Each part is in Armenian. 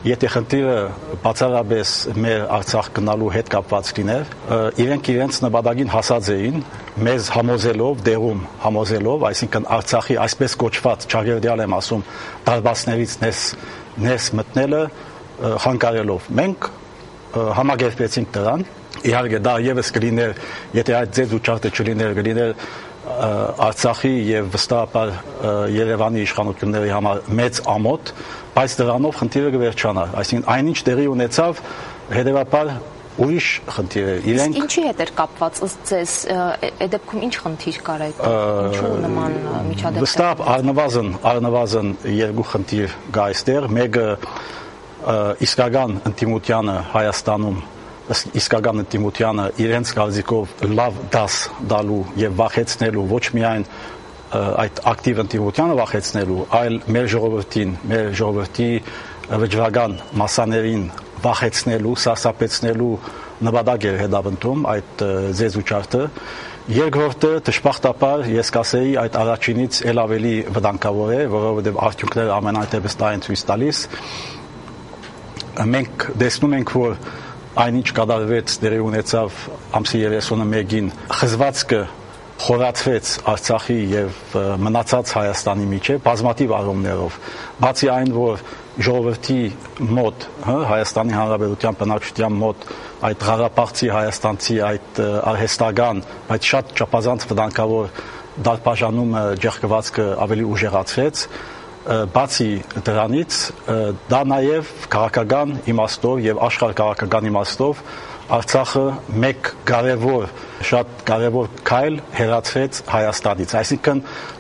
եթե խնդիրը բացառապես մեր Արցախ գնալու հետ կապված լիներ, իրենք իրենց նպատակին հասած էին, մեզ համոզելով, դեղում համոզելով, այսինքն Արցախի այսպես կոչված ճագերդյալ եմ ասում, դարբասներից ներս մտնելը խանգարելով։ Մենք համագերպեցինք դրան, իհարկե դա եւս կլիներ, եթե այդ ձեզ ուղղակի չլիներ, կլիներ Արցախի եւ վստահաբար Երևանի իշխանությունների համար մեծ ամոթ, բայց դրանով խնդիրը կվերջանար, այսինքն այնինչ տեղի ունեցավ, հետեւաբար ուրիշ խնդիր է։ Իրենք ինչի հետ էր կապված ըստ ձեզ, այդ դեպքում ինչ խնդիր կար այդ, ինչու նման միջադեպ։ Վստահ առնվազն երկու խնդիր կա այստեղ, մեկը իսկական ընդդիմությանը Հայաստանում իսկական ընդդիմությանը իրենց կարծիքով լավ դաս դալու եւ վախեցնելու ոչ միայն այդ ակտիվ ընդդիմությանը վախեցնելու, այլ մեր ժողովրդի վճռական մասաներին վախեցնելու, սարսափեցնելու նպատակ էր հետապնդում այդ ձեզուչարտը։ Երկրորդը դժբախտաբար ես կասեի այդ առաջինից ել ավելի վտանգավոր է, որովհետեւ արդյունքները ամենայնտեպս դա են ցույց տալիս։ Մենք տեսնում ենք, որ այնինչ կատարվեց, տեղի ունեցավ ամսի 31-ին, խզվածքը խորացվեց Արցախի եւ մնացած Հայաստանի միջեւ բազմաթիվ առումներով, բացի այն, որ ժողովրդի մոտ, Հայաստանի Հանրապետության բնակչության մոտ այդ Ղարաբաղցի հայաստանցի այդ արհեստական, բայց շատ չափազանց վտանգավոր դարբաժանումը ջեղկվածքը ավելի ուժեղացրեց, բացի դրանից դա նաև քաղաքական իմաստով եւ աշխարհակաղակական իմաստով Արցախը մեկ շատ կարևոր քայլ հեռացրեց Հայաստանից, այսինքն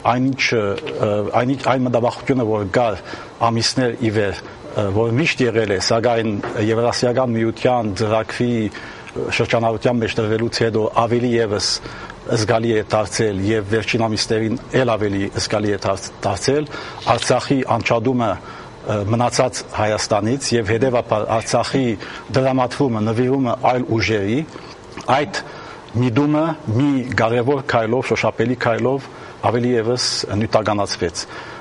այն մտավախությունը, որ գար ամիսներ ի վեր, որ միշտ եղել է, սակայն Եվրասիական միության ծրագրի շրջանառության մեջ դրվելուց հետո ավելի եւս զգալի է դարձել եւ վերջին ամիսներին ել ավելի զգալի է դարձել Արցախի անջատումը մնացած Հայաստանից եւ հետեւաբար Արցախի դրամատուրգը նվիրումը այլ ուժերի այդ միտումը մի կարևոր քայլով, շոշափելի քայլով ավելի եւս նյութականացվեց։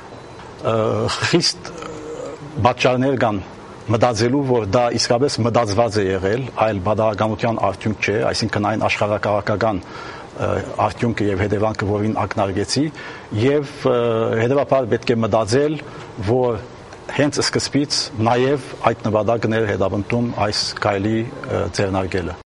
Խիստ պատճառներ կան մտածելու, որ դա իսկապես մտածված է եղել, այլ բادرականության արդյունք չէ, այսինքն այն աշխարհակաղակական արդյունքը եւ հետևանքը, որին ակնարկեցի, եւ հետեւաբար պետք է մտածել, որ հենց սկզբից նաեւ այդ նպատակն էր հետապնդում այս քայլի ձեռնարկելը։